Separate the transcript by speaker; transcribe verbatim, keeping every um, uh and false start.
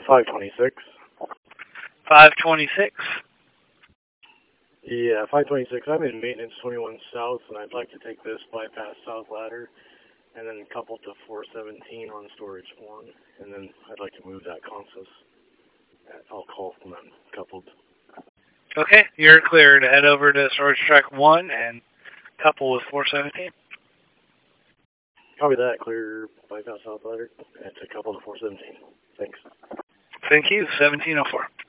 Speaker 1: five twenty-six.
Speaker 2: five twenty-six.
Speaker 1: Yeah, five twenty-six. I'm in maintenance twenty-one South, and I'd like to take this bypass South ladder and then couple to four seventeen on storage one. And then I'd like to move that Consus. I'll call when I'm coupled.
Speaker 2: Okay, you're clear to head over to storage track one and couple with four seventeen.
Speaker 1: Copy that. Clear bypass South ladder and to couple to four seventeen. Thanks.
Speaker 2: Thank you. seventeen oh four.